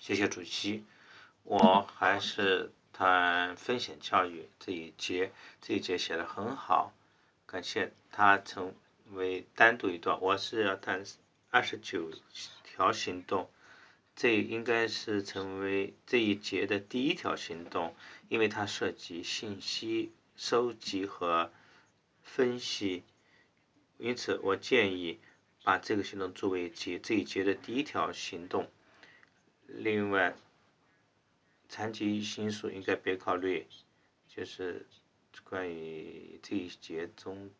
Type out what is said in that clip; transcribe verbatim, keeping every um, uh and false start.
谢谢主席，我还是谈风险教育这一节，这一节写得很好，感谢它成为单独一段。我是要谈二十九条行动，这应该是成为这一节的第一条行动，因为它涉及信息收集和分析，因此我建议把这个行动作为节这一节的第一条行动。另外，残疾因素应该别考虑，就是关于这一节中